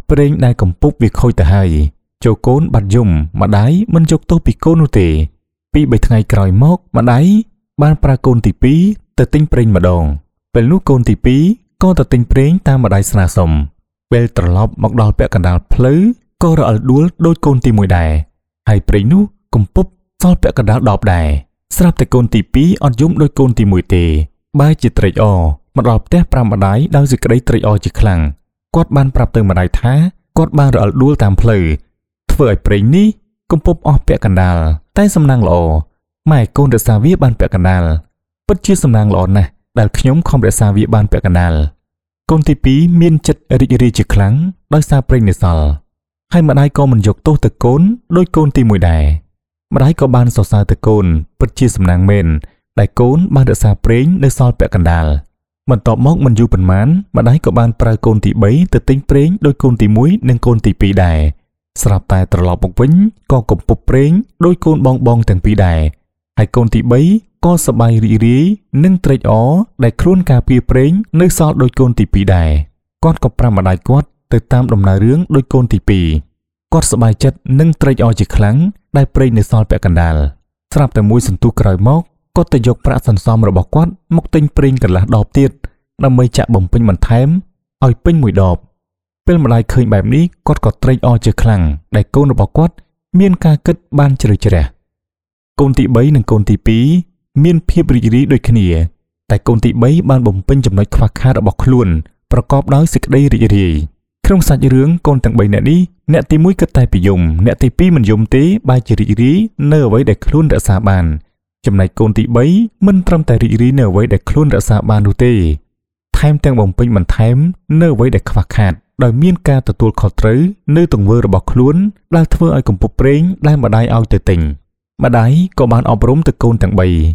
ប្រេងដែលកំពុកវាខូចទៅហើយចូលកូនបាត់យំម្ដាយមិនយកទោសពីកូននោះទេពី3ថ្ងៃក្រោយមកម្ដាយបានប្រើកូនទី2ទៅទិញប្រេងម្ដងពេលនោះកូនទី2ក៏ទៅទិញប្រេងតាមម្ដាយស្នើសុំពេលត្រឡប់មកដល់ពាក់កណ្ដាលផ្លូវក៏រអិលដួលដូចកូនទី1ដែរហើយប្រេងនោះកំពុបសល់ពាក់កណ្ដាលដបដែរស្រាប់តែកូនទី2អត់យំដូចកូនទី1ទេបែរជាត្រេកអរមកដល់ផ្ទះប្រាប់ម្ដាយដោយសេចក្តីត្រេកអរជាខ្លាំងគាត់បានប្រាប់ទៅម្ដាយថាគាត់បានរអិលដួលតាមផ្លូវធ្វើឲ្យប្រេងនេះកំពុបអស់ពាក់កណ្ដាលតែសំណាងល្អម៉ែកូនរក្សាវាបានពាក់កណ្ដាលពិតជាសំណាងល្អណាស់ដែលខ្ញុំខំរក្សាវាបានពាក់កណ្ដាលកូនទី2មានចិត្តរីករាយជាខ្លាំងដោយសារប្រេងនៅសល់ហើយម្ដាយក៏មិនយកទោសទៅកូនដោយកូនទី1ដែរម្ដាយក៏បានសរសើរទៅកូនពិតជាសំណាងមែនដែលកូនបានរក្សាប្រេងនៅសល់ពាក់កណ្ដាលបន្ទាប់មកមិនយូរប៉ុន្មានម្ដាយក៏បានប្រើកូនទី3ទៅទិញប្រេងដោយកូនទី1និងកូនទី2ដែរស្រាប់តែត្រឡប់មកវិញក៏កំពុបប្រេងដោយកូនបងទាំងពីរដែរហើយកូនទី3ក៏សប្បាយរីករាយនិងត្រេកអរដែលខ្លួនការពារប្រេងនៅសល់ដោយកូនទី2ដែរគាត់ក៏ប្រាប់ម្ដាយគាត់ទៅតាមដំណើររឿងដោយកូនទី2គាត់សប្បាយចិត្តនិងត្រេកអរជាខ្លាំងដែលប្រេងនៅសល់ពាក់កណ្ដាលស្រាប់តែមួយសន្ទុះក្រោយមកគាត់ទៅយកប្រាក់សន្សំរបស់គាត់មកទិញប្រេងកន្លះដបទៀតដើម្បីចាក់បំពេញបន្ថែមឲ្យពេញមួយដបពេលម្ដាយឃើញបែបនេះគាត់ក៏ត្រេកអរជាខ្លាំងដែលកូនរបស់គាត់មានការគិតបានជ្រៅជ្រះកូនទី3និងកូនទី2មានភាពរីករាយដូចគ្នាតែកូនទី3បានបំពេញចំណុចខ្វះខាតរបស់ខ្លួនប្រកបដោយសេចក្តីរីករាយក្នុងសាច់រឿងកូនទាំង3នាក់នេះអ្នកទី1គិតតែពីយំអ្នកទី2មិនយំទេបែរជារីករាយនៅអ្វីដែលខ្លួនរក្សាបានចំណែកកូនទី3មិនត្រឹមតែរីករាយនៅអ្វីដែលខ្លួនរក្សាបាននោះទេថែមទាំងបំពេញបន្ថែមនៅអ្វីដែលខ្វះខាតដោយមានការទទួលខុសត្រូវនៅទង្វើរបស់ខ្លួនដែលធ្វើឲ្យកំពុបប្រេងដែលម្ដាយឲ្យទៅទិញម្ដាយក៏បានអប់រំទៅកូនទាំង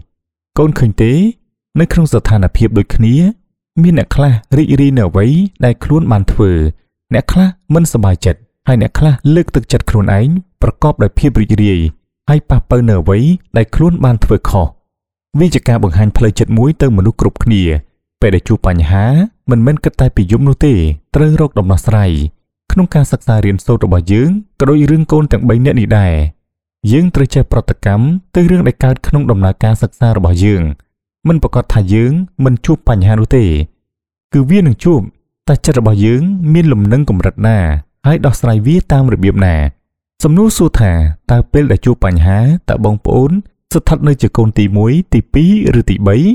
3កូនឃើញទេនៅក្នុងស្ថានភាពដូចគ្នាមានអ្នកខ្លះរីករាយនៅអ្វីដែលខ្លួនបានធ្វើអ្នកខ្លះមិនសប្បាយចិត្តហើយអ្នកខ្លះលើកទឹកចិត្តខ្លួនឯងប្រកបដោយភាពរីករាយហើយប៉ះប៉ូវនៅអ្វីដែលខ្លួនបានធ្វើខុសវាជាការបង្ហាញផ្លូវចិត្តមួយទៅមនុស្សគ្រប់គ្នាពេលដែលជួបបញ្ហាមិនមែនគិតតែពីយំនោះទេត្រូវរកដំណោះស្រាយក្នុងការសិក្សារៀនសូត្ររបស់យើងក៏ដូចរឿងកូនទាំង3នាក់នេះដែរយើងត្រូវចេះប្រតិកម្មទៅរឿងដែលកើតក្នុងដំណើរការសិក្សារបស់យើងមិនប្រកាសថាយើងមិនជួបបញ្ហានោះទេគឺវានឹងជួបតែចិត្តរបស់យើងមានលំនឹងកម្រិតណាហើយដោះស្រាយវាតាមរបៀបណាសំណួរសួរថាតើពេលដែលជួបបញ្ហាតើបងប្អូនស្ថិតនៅជាកូនទី1ទី2ឬទី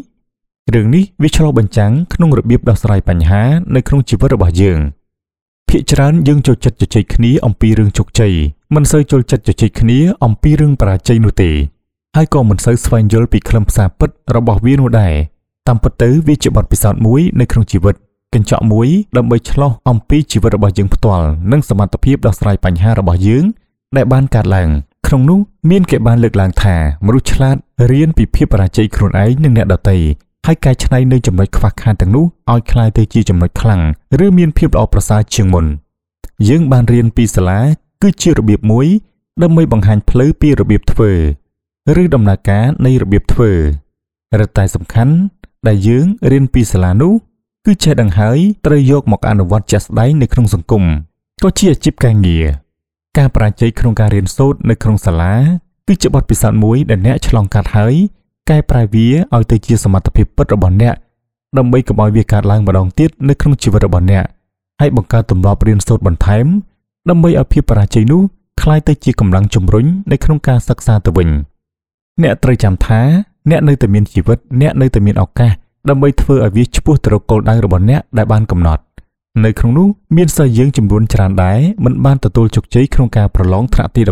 3រឿងនេះវាឆ្លុះបញ្ចាំងក្នុងរបៀបដោះស្រាយបញ្ហានៅក្នុងជីវិតរបស់យើងភាគច្រើនយើងចូលចិត្តជជែកគ្នាអំពីរឿងជោគជ័យមិនសូវចូលចិត្តជជែកគ្នាអំពីរឿងបរាជ័យនោះទេហើយក៏មិនសូវស្វែងយល់ពីខ្លឹមសារពិតរបស់វានោះដែរតាមពិតទៅវាជាបទពិសោធន៍មួយនៅក្នុងជីវិតកញ្ចក់មួយដើម្បីឆ្លុះអំពីជីវិតរបស់យើងផ្ទាល់និងសមត្ថភាពដោះស្រាយបញ្ហារបស់យើងដែលបានកើតឡើងក្នុងនោះមានគេបានលើកឡើងថាមនុស្សឆ្លាតរៀនពីភាពបរាជ័យខ្លួនឯងនិងអ្នកដទៃហើយកែច្នៃនៅចំណុចខ្វះខាតទាំងនោះឲ្យคล้ายទៅជាចំណុចខ្លាំងឬមានភាពល្អប្រសើរជាងមុនយើងបានរៀនពីសាលាគឺជារបៀបមួយដើម្បីបង្ហាញផ្លូវពីរបៀបធ្វើឬដំណើរការនៃរបៀបធ្វើរឹតតែសំខាន់ដែលយើងរៀនពីសាលានោះគឺចេះដឹងហើយត្រូវយកមកអនុវត្តជាក់ស្ដែងនៅក្នុងសង្គមក៏ជាអាជីពការងារការបរាជ័យក្នុងការរៀនសូត្រនៅក្នុងសាលាគឺជាបទពិសោធន៍មួយដែលអ្នកឆ្លងកាត់ហើយកែប្រែវាឲ្យទៅជាសមត្ថភាពពិតរបស់អ្នកដើម្បីកុំឲ្យវាកើតឡើងម្ដងទៀតនៅក្នុងជីវិតរបស់អ្នកហើយបង្កើតទម្លាប់រៀនសូត្របន្ថែមដើម្បីឲ្យភាពបរាជ័យនោះក្លាយទៅជាកម្លាំងជំរុញនៅក្នុងការសិក្សាទៅវិញអ្នកត្រូវចាំថាអ្នកនៅតែមានជីវិតអ្នកនៅតែមានឱកាសដើម្បីធ្វើឲ្យវាឆ្ពោះទៅរកគោលដៅរបស់អ្នកដែលបានកំណត់នៅក្នុងនោះមានសិស្សយើងចំនួនច្រើនដែរមិនបានទទួលជោគជ័យក្នុងការប្រឡងថ្នាក់ទី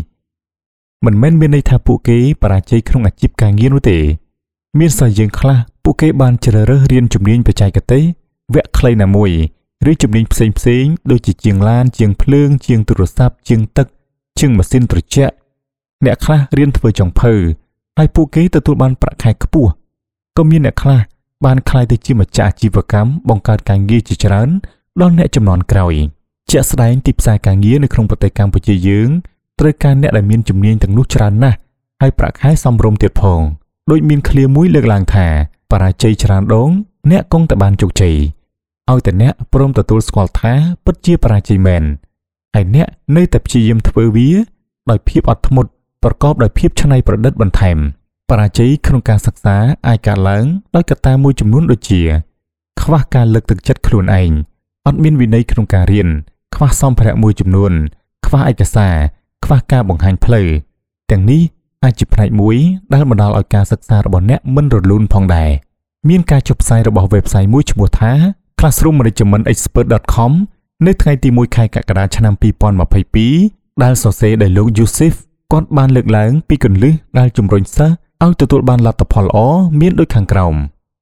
12មិនមែនមានន័យថាពួកគេបរាជ័យក្នុងអាជីពការងារនោះទេមានសិស្សយើងខ្លះពួកគេបានជ្រើសរើសរៀនជំនាញបច្ចេកទេសវគ្គខ្លីណាមួយឬជំនាញផ្សេងដូចជាជាងឡានជាងភ្លើងជាងទូរស័ព្ទជាងទឹកជាងម៉ាស៊ីនត្រជាក់អ្នកខ្លះរៀនធ្វើចុងភៅហើយពួកគេទទួលបានប្រាក់ខែខ្ពស់ក៏មានអ្នកខ្លះបានក្លាយទៅជាម្ចាស់អាជីវកម្មបង្កើតការងារជាច្រើនដល់អ្នកចំនួនក្រោយជាក់ស្ដែងទីផ្សារការងារនៅក្នុងប្រទេសកម្ពុជាយើងត្រូវការអ្នកដែលមានជំនាញទាំងនោះច្រើនណាស់ហើយប្រាក់ខែសមរម្យទៀតផងដូចមានឃ្លាមួយលើកឡើងថាបរាជ័យច្រើនដងអ្នកគង់តែបានជោគជ័យឲ្យតែអ្នកព្រមទទួលស្គាល់ថាពិតជាបរាជ័យមែនហើយអ្នកនៅតែព្យាយាមធ្វើវាដោយភាពអត់ធ្មត់ប្រកបដោយភាពច្នៃប្រឌិតបន្ថែមបរាជ័យក្នុងការសិក្សាអាចកើតឡើងដោយកត្តាមួយចំនួនដូចជាខ្វះការលើកទឹកចិត្តខ្លួនឯងអត់មានវិន័យក្នុងការរៀនខ្វះសម្ភារៈមួយចំនួនខ្វះឯកសារខ្វះការបង្ហាញផ្លូវទាំងនេះអាចជាផ្នែកមួយដែលបណ្ដាលឲ្យការសិក្សារបស់អ្នកមិនរលូនផងដែរមានការចុះផ្សាយរបស់ website មួយឈ្មោះថា classroommanagement.expert.com នៅថ្ងៃទី1ខែកក្កដាឆ្នាំ2022ដែលសរសេរដោយលោក Yusuf គាត់បានលើកឡើងពីគន្លឹះដែលជំរុញសិស្សឲ្យទទួលបានលទ្ធផលល្អមានដូចខាងក្រោម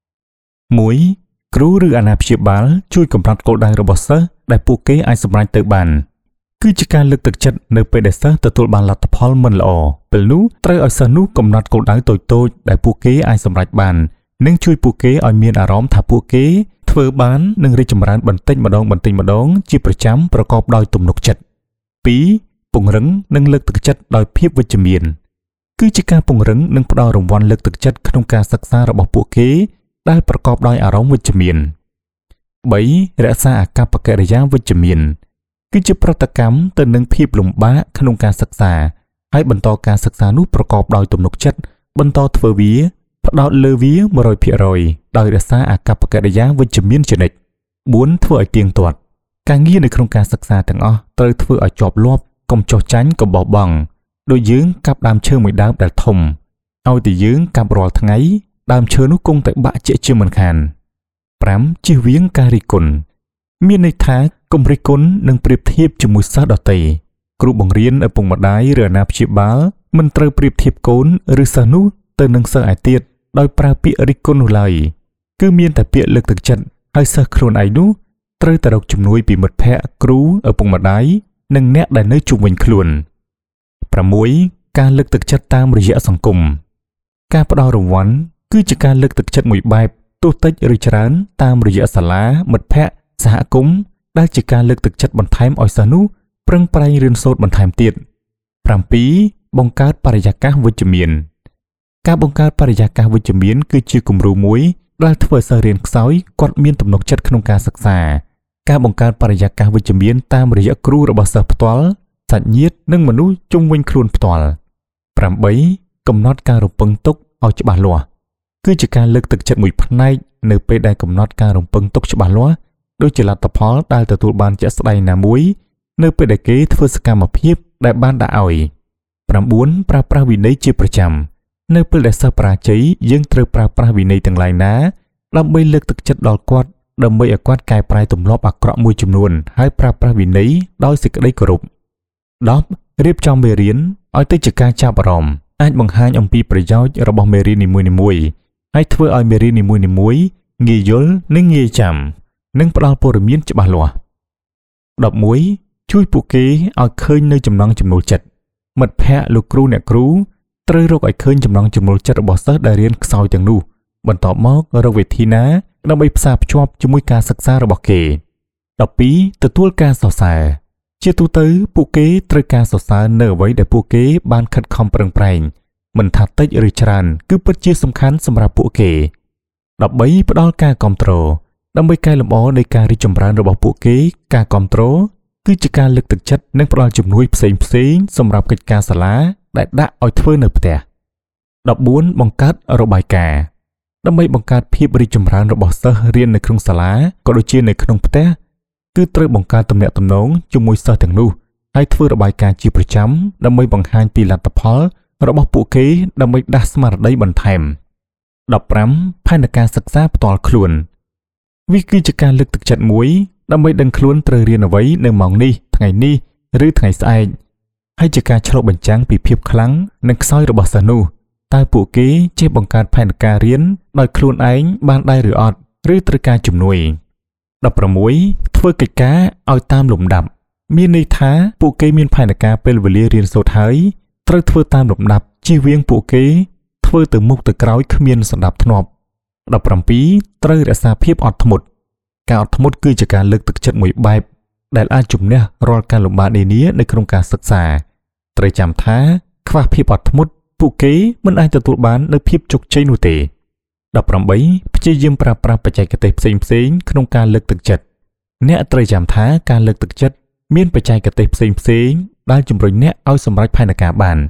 1. គ្រូឬអាណាព្យាបាលជួយកំណត់គោលដៅរបស់សិស្សដែលពួកគេអាចសម្រេចទៅបានគឺជាការលើកទឹកចិត្តនៅពេលដែលសិស្សទទួលបានលទ្ធផលមិនល្អពេលនោះត្រូវឲ្យសិស្សនោះកំណត់គោលដៅតូចៗដែលពួកគេអាចសម្រេចបាននិងជួយពួកគេឲ្យមានអារម្មណ៍ថាពួកគេធ្វើបាននិងរីកចម្រើនបន្តិចម្ដងជាប្រចាំប្រកបដោយទំនុកចិត្ត 2. ពង្រឹងនិងលើកទឹកចិត្តដោយភាពវិជ្ជមានគឺជាការពង្រឹងនិងផ្ដល់រង្វាន់លើកទឹកចិត្តក្នុងការសិក្សារបស់ពួកគេដែលប្រកបដោយអារម្មណ៍វិជ្ជមាន 3. រក្សាអាកប្បកិរិយាវិជ្ជមានគឺជាប្រតិកម្មទៅនឹងភាពលំបាកក្នុងការសិក្សាហើយបន្តការសិក្សានោះប្រកបដោយទំនុកចិត្តបន្តធ្វើវាផ្ដោតលើវា 100% ដោយរក្សាអាកប្បកិរិយាវិជ្ជមានជានិច្ច 4. ធ្វើឲ្យទៀងទាត់ការងារនៅក្នុងការសិក្សាទាំងអស់ត្រូវធ្វើឲ្យជាប់លាប់កុំចុះចាញ់កុំបោះបង់ដូចយើងកាប់ដើមឈើមួយដើមដែលធំឲ្យតែយើងកាប់រាល់ថ្ងៃដើមឈើនោះគង់តែបាក់ជាជាមិនខាន 5. ជៀសវាងការរិះគន់មានន័យថាកុំរិះគន់និងប្រៀបធៀបជាមួយសិស្សដទៃគ្រូបង្រៀនឪពុកម្ដាយឬអាណាព្យាបាលមិនត្រូវប្រៀបធៀបកូនឬសិស្សនោះទៅនឹងសិស្សឯទៀតដោយប្រើពាក្យរិះគន់នោះឡើយគឺមានតែពាក្យលើកទឹកចិត្តហើយសិស្សខ្លួនឯងនោះត្រូវតែរកជំនួយពីមិត្តភ័ក្តិគ្រូឪពុកម្ដាយនិងអ្នកដែលនៅជុំវិញខ្លួន 6. ការលើកទឹកចិត្តតាមរយៈសង្គមការផ្ដល់រង្វាន់គឺជាការលើកទឹកចិត្តមួយបែបទោះតិចឬច្រើនតាមរយៈសាលាមិត្តភ័ក្តិសហគមន៍ដែលជាការលើកទឹកចិត្តបន្ថែមឲ្យសិស្សនោះប្រឹងប្រែងរៀនសូត្របន្ថែមទៀត 7. បង្កើតបរិយាកាសវិជ្ជមានការបង្កើតបរិយាកាសវិជ្ជមានគឺជាគំរូមួយដែលធ្វើឲ្យសិស្សរៀនខ្សោយគាត់មានទំនុកចិត្តក្នុងការសិក្សាការបង្កើតបរិយាកាសវិជ្ជមានតាមរយៈគ្រូរបស់សិស្សផ្ទាល់សាច់ញាតិនិងមនុស្សជុំវិញខ្លួនផ្ទាល់ 8. កំណត់ការរំពឹងទុកឲ្យច្បាស់លាស់គឺជាការលើកទឹកចិត្តមួយផ្នែកនៅពេលដែលកំណត់ការរំពឹងទុកច្បាស់លាស់ដូចជាលទ្ធផលដែលទទួលបានជាក់ស្ដែងណាមួយនៅពេលដែលគេធ្វើសកម្មភាពដែលបានដាក់ឲ្យ 9. ប្រើប្រាស់វិន័យជាប្រចាំនៅពេលដែលសិស្សបរាជ័យយើងត្រូវប្រើប្រាស់វិន័យទាំងឡាយណាដើម្បីលើកទឹកចិត្តដល់គាត់ដើម្បីឲ្យគាត់កែប្រែទម្លាប់អាក្រក់មួយចំនួនហើយប្រើប្រាស់វិន័យដោយសេចក្តីគោរព 10. រៀបចំមេរៀនឲ្យទៅជាការចាប់អារម្មណ៍អាចបង្ហាញអំពីប្រយោជន៍របស់មេរៀននីមួយៗហើយធ្វើឲ្យមេរៀននីមួយៗងាយយល់និងងាយចាំនិងផ្ដល់ព័ត៌មានច្បាស់លាស់ 11. ជួយពួកគេឲ្យឃើញនៅចំណង់ចំណូលចិត្តមិត្តភ័ក្តិលោកគ្រូអ្នកគ្រូត្រូវរកឲ្យឃើញចំណង់ចំណូលចិត្តរបស់សិស្សដែលរៀនខ្សោយទាំងនោះបន្ទាប់មករកវិធីណាដើម្បីផ្សារភ្ជាប់ជាមួយការសិក្សារបស់គេ 12. ទទួលការសរសើរជាទូទៅពួកគេត្រូវការសរសើរនៅអ្វីដែលពួកគេបានខិតខំប្រឹងប្រែងមិនថាតិចឬច្រើនគឺពិតជាសំខាន់សម្រាប់ពួកគេ 13. ផ្ដល់ការគាំទ្រដើម្បីកែលម្អនៃការរីកចម្រើនរបស់ពួកគេការគាំទ្រគឺជាការលើកទឹកចិត្តនិងផ្ដល់ជំនួយផ្សេងៗសម្រាប់កិច្ចការសាលាដែលដាក់ឲ្យធ្វើនៅផ្ទះ 14. បង្កើតរបាយការណ៍ដើម្បីបង្កើតភាពរីកចម្រើនរបស់សិស្សរៀននៅក្នុងសាលាក៏ដូចជានៅក្នុងផ្ទះគឺត្រូវបង្កើតទំនាក់ទំនងជាមួយសិស្សទាំងនោះហើយធ្វើរបាយការណ៍ជាប្រចាំដើម្បីបង្ហាញពីលទ្ធផលរបស់ពួកគេដើម្បីដាស់ស្មារតីបន្ថែម 15. ផែនការសិក្សាផ្ទាល់ខ្លួនវាគឺជាការលើកទឹកចិត្តមួយដើម្បីដឹងខ្លួនត្រូវរៀនអ្វីនៅម៉ោងនេះថ្ងៃនេះឬថ្ងៃស្អែកហើយជាការឆ្លុះបញ្ចាំងពីភាពខ្លាំងនិងខ្សោយរបស់សិស្សនោះតើពួកគេចេះបង្កើតផែនការរៀនដោយខ្លួនឯងបានដែរឬអត់ឬត្រូវការជំនួយ 16. ធ្វើកិច្ចការឲ្យតាមលំដាប់មានន័យថាពួកគេមានផែនការពេលវេលារៀនសូត្រហើយត្រូវធ្វើតាមលំដាប់ជៀសវាងពួកគេធ្វើទៅមុខទៅក្រោយគ្មានសណ្ដាប់ធ្នាប់ 17. ត្រូវរក្សាភាពអត់ធ្មត់ការអត់ធ្មត់គឺជាការលើកទឹកចិត្តមួយបែបដែលអាចជំនះរាល់ការលំបាកនានានៅក្នុងការសិក្សាត្រូវចាំថាខ្វះភាពអត់ធ្មត់ពួកគេមិនអាចទទួលបាននូវភាពជោគជ័យនោះទេ 18ព្យាយាមប្រើប្រាស់បច្ចេកទេសផ្សេងៗក្នុងការលើកទឹកចិត្តអ្នកត្រូវចាំថាការលើកទឹកចិត្តមានបច្ចេកទេសផ្សេងៗដែលជំរុញអ្នកឲ្យសម្រេចផែនការបាន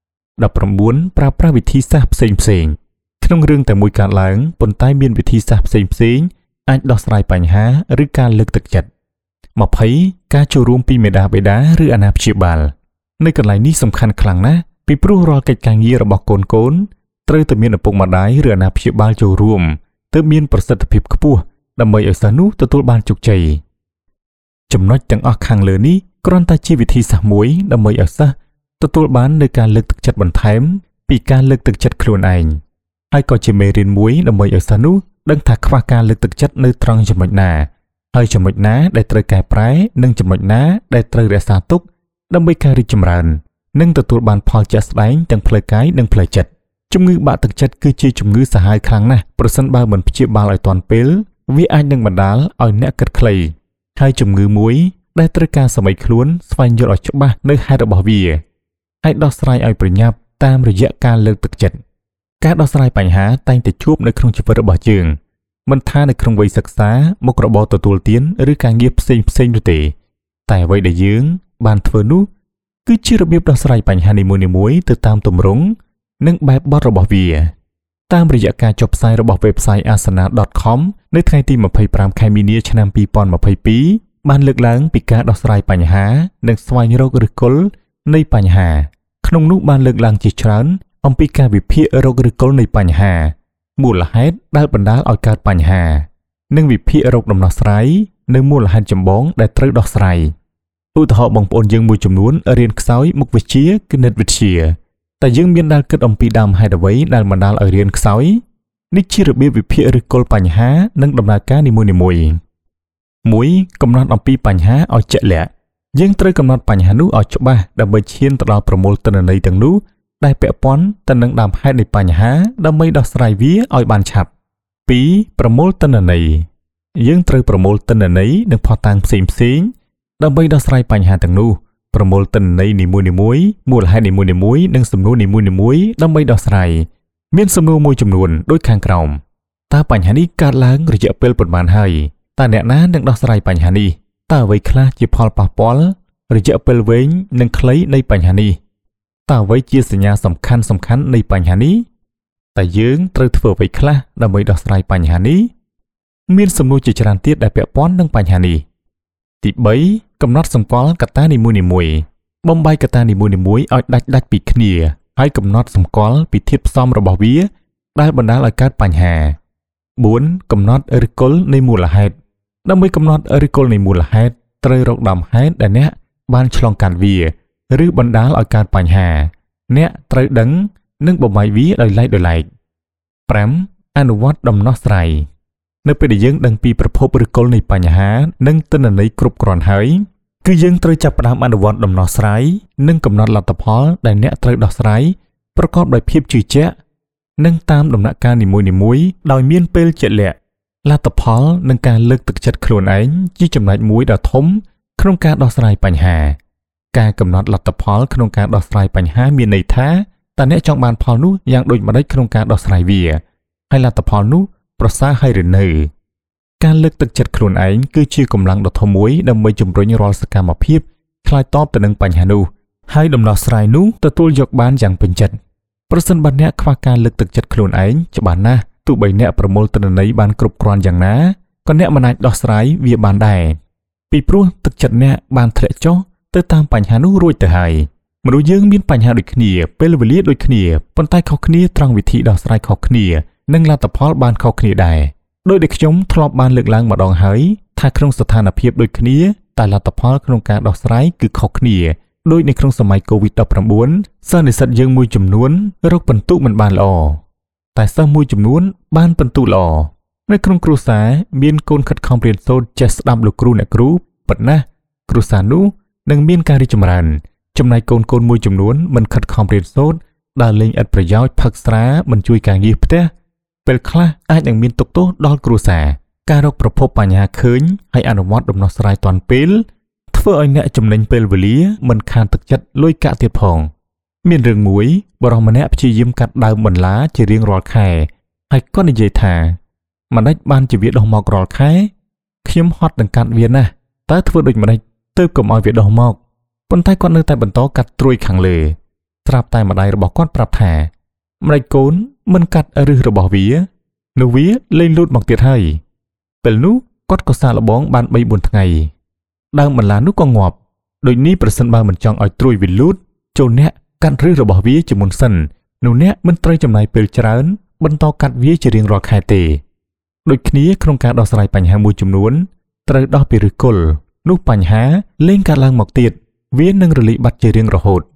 19ប្រើប្រាស់វិធីសាស្ត្រផ្សេងៗក្នុងរឿងតែមួយកើតឡើងប៉ុន្តែមានវិធីសាស្ត្រផ្សេងៗអាចដោះស្រាយបញ្ហាឬការលើកទឹកចិត្ត20ការចូលរួមពីមេដាបេដាឬអាណាព្យាបាលនៅកន្លែងនេះសំខាន់ខ្លាំងណាស់ពីព្រោះរាល់កិច្ចការងាររបស់កូនត្រូវតែមានឪពុកម្ដាយឬអាណាព្យាបាលចូលរួមទើបមានប្រសិទ្ធភាពខ្ពស់ដើម្បីឲ្យសិស្សនោះទទួលបានជោគជ័យចំណុចទាំងអស់ខាងលើនេះគ្រាន់តែជាវិធីសាស្ត្រមួយដើម្បីឲ្យសិស្សទទួលបាននូវការលើកទឹកចិត្តបន្ថែមពីការលើកទឹកចិត្តខ្លួនឯងហើយក៏ជាមេរៀនមួយដើម្បីឲ្យសិស្សនោះដឹងថាខ្វះការលើកទឹកចិត្តនៅត្រង់ចំណុចណាហើយចំណុចណាដែលត្រូវកែប្រែនិងចំណុចណាដែលត្រូវរក្សាទុកដើម្បីការរីកចម្រើននិងទទួលបានផលជាក់ស្ដែងទាំងផ្លូវកាយនិងផ្លូវចិត្តជំងឺបាក់ទឹកចិត្តគឺជាជំងឺសាហាវខ្លាំងណាស់ប្រសិនបើមិនព្យាបាលឲ្យទាន់ពេលវាអាចនឹងបណ្ដាលឲ្យអ្នកគិតខ្លីហើយជំងឺមួយដែលត្រូវការសម័យខ្លួនស្វែងយល់ឲ្យច្បាស់នៅហេតុរបស់វាហើយដោះស្រាយឲ្យប្រញាប់តាមរយៈការលើកទឹកចិត្តការដោះស្រាយបញ្ហាតែងតែជួបនៅក្នុងជីវិតរបស់យើងមិនថានៅក្នុងវ័យសិក្សាមុខរបរទទួលទានឬការងារផ្សេងនោះទេតែអ្វីដែលយើងបានធ្វើនោះគឺជារបៀបដោះស្រាយបញ្ហានីមួយៗទៅតាមទម្រង់និងបែបបទរបស់វាតាមរយៈការចុះផ្សាយរបស់ website asana.com នៅថ្ងៃទី25ខែមីនាឆ្នាំ2022បានលើកឡើងពីការដោះស្រាយបញ្ហានិងស្វែងរកឫសគល់នៃបញ្ហាក្នុងនោះបានលើកឡើងជាច្រើនអំពីការវិភាគរកឫសគល់នៃបញ្ហាមូលហេតុដែលបណ្ដាលឲ្យកើតបញ្ហានិងវិភាគរកដំណោះស្រាយនៅមូលហេតុចម្បងដែលត្រូវដោះស្រាយឧទាហរណ៍បងប្អូនយើងមួយចំនួនរៀនខ្សោយមុខវិជ្ជាគណិតវិទ្យាតែយើងមានដែលគិតអំពីដើមហេតុអ្វីដែលបណ្ដាលឲ្យរៀនខ្សោយនេះជារបៀបវិភាគឫសគល់បញ្ហានិងដំណើរការនីមួយៗ1កំណត់អំពីបញ្ហាឲ្យជាក់លាក់យើងត្រូវកំណត់បញ្ហានោះឲ្យច្បាស់ដើម្បីឈានទៅដល់ប្រមូលទិន្នន័យទាំងនោះដែលពាក់ព័ន្ធទៅនឹងដើមហេតុនៃបញ្ហាដើម្បីដោះស្រាយវាឲ្យបានឆាប់2ប្រមូលទិន្នន័យយើងត្រូវប្រមូលទិន្នន័យនិងភស្តុតាងផ្សេងដើម្បីដោះស្រាយបញ្ហាទាំងនោះប្រមូលទិន្នន័យនីមួយៗមូលហេតុនីមួយៗនិងសំណួរនីមួយៗដើម្បីដោះស្រាយមានសំណួរមួយចំនួនដូចខាងក្រោមតើបញ្ហានេះកើតឡើងរយៈពេលប៉ុន្មានហើយតើអ្នកណានឹងដោះស្រាយបញ្ហានេះតើអ្វីខ្លះជាផលប៉ះពាល់រយៈពេលវែងនិងខ្លីនៃបញ្ហានេះតើអ្វីជាសញ្ញាសំខាន់នៃបញ្ហានេះតើយើងត្រូវធ្វើអ្វីខ្លះដើម្បីដោះស្រាយបញ្ហានេះមានសំណួរជាច្រើនទៀតដែលពាក់ព័ន្ធនឹងបញ្ហានេះទី3កំណត់សម្គាល់កត្តានីមួយៗបំបែកកត្តានីមួយៗឲ្យដាច់ពីគ្នាហើយកំណត់សម្គាល់ពីធាតុផ្សំរបស់វាដែលបណ្ដាលឲ្យកើតបញ្ហា4កំណត់ឫសគល់នៃមូលហេតុដើម្បីកំណត់ឫសគល់នៃមូលហេតុត្រូវរកដើមហេតុដែលអ្នកបានឆ្លងកាត់វាឬបណ្ដាលឲ្យកើតបញ្ហាអ្នកត្រូវដឹងនិងបំបែកវាដោយឡែក5អនុវត្តដំណោះស្រាយនៅពេលដែលយើងដឹងពីប្រភពឫសគល់នៃបញ្ហានិងទិន្នន័យគ្រប់គ្រាន់ហើយគឺយើងត្រូវចាប់ផ្ដើមអនុវត្តដំណោះស្រាយនិងកំណត់លទ្ធផលដែលអ្នកត្រូវដោះស្រាយប្រកបដោយភាពជឿជាក់និងតាមដំណាក់កាលនីមួយៗដោយមានពេលជាក់លាក់លទ្ធផលនិងការលើកទឹកចិត្តខ្លួនឯងជាចំណែកមួយដ៏ធំក្នុងការដោះស្រាយបញ្ហាការកំណត់លទ្ធផលក្នុងការដោះស្រាយបញ្ហាមានន័យថាតើអ្នកចង់បានផលនោះយ៉ាងដូចម្តេចក្នុងការដោះស្រាយវាហើយលទ្ធផលនោះប្រសើរហើយឬនៅការលើកទឹកចិត្តខ្លួនឯងគឺជាកម្លាំងដ៏ធំមួយដើម្បីជំរុញរាល់សកម្មភាពឆ្លើយតបទៅនឹងបញ្ហានោះហើយដំណោះស្រាយនោះទទួលយកបានយ៉ាងពេញចិត្តប្រសិនបើអ្នកខ្វះការលើកទឹកចិត្តខ្លួនឯងច្បាស់ណាស់ទោះបីអ្នកប្រមូលទិន្នន័យបានគ្រប់គ្រាន់យ៉ាងណាក៏អ្នកមិនអាចដោះស្រាយវាបានដែរពីព្រោះទឹកចិត្តអ្នកបានធ្លាក់ចុះទៅតាមបញ្ហានោះរួចទៅហើយមនុស្សយើងមានបញ្ហាដូចគ្នាពេលវេលាដូចគ្នាប៉ុន្តែខុសគ្នាត្រង់វិធីដោះស្រាយខុសគ្នានិងលទ្ធផលបានខុសគ្នាដែរដោយដែលខ្ញុំធ្លាប់បានលើកឡើងម្ដងហើយថាក្នុងស្ថានភាពដូចគ្នាតែលទ្ធផលក្នុងការដោះស្រាយគឺខុសគ្នាដូចនៅក្នុងសម័យ COVID-19 សិស្សនិស្សិតយើងមួយចំនួនរកពិន្ទុមិនបានល្អតែសិស្សមួយចំនួនបានពិន្ទុល្អនៅក្នុងគ្រួសារមានកូនខិតខំរៀនសូត្រចេះស្ដាប់លោកគ្រូអ្នកគ្រូពិតណាស់គ្រួសារនោះនឹងមានការរីកចម្រើនចំណែកកូនមួយចំនួនមិនខិតខំរៀនសូត្រដើរលេងឥតប្រយោជន៍ផឹកស្រាមិនជួយការងារផ្ទះពេលខ្លះអាចនឹងមានទុក្ខទោសដល់គ្រួសារការរកប្រភពបញ្ហាឃើញហើយអនុវត្តដំណោះស្រាយទាន់ពេលធ្វើឲ្យអ្នកចំណេញពេលវេលាមិនខានទឹកចិត្តលុយកាក់ទៀតផងមានរឿងមួយបរិសុទ្ធម្នាក់ព្យាយាមកាត់ដើមបន្លាជារៀងរាល់ខែហើយគាត់និយាយថាម្ដេចបានជាវាដុះមករាល់ខែខ្ញុំហត់នឹងកាត់វាណាស់តើធ្វើដូចម្ដេចទើបកុំឲ្យវាដុះមកប៉ុន្តែគាត់នៅតែបន្តកាត់ត្រួយខាងលើស្រាប់តែម្ដាយរបស់គាត់ប្រាប់ថាម្ដេចកូនមិនកាត់ឫសរបស់វានោះវាលែងលូតមកទៀតហើយពេលនោះគាត់ក៏សាកល្បងបាន 3-4 ថ្ងៃដើមបន្លានោះក៏ងាប់ដូចនេះប្រសិនបើមិនចង់ឲ្យត្រួយវាលូតចូលអ្នកកាត់ឫសរបស់វាជាមុនសិននោះអ្នកមិនត្រូវចំណាយពេលច្រើនបន្តកាត់វាជារៀងរាល់ខែទេដូចគ្នាក្នុងការដោះស្រាយបញ្ហាមួយចំនួនត្រូវដោះពីឫសគល់នោះបញ្ហាលែងកើតឡើងមកទៀតវានឹងរលាយបាត់ជារៀងរហូត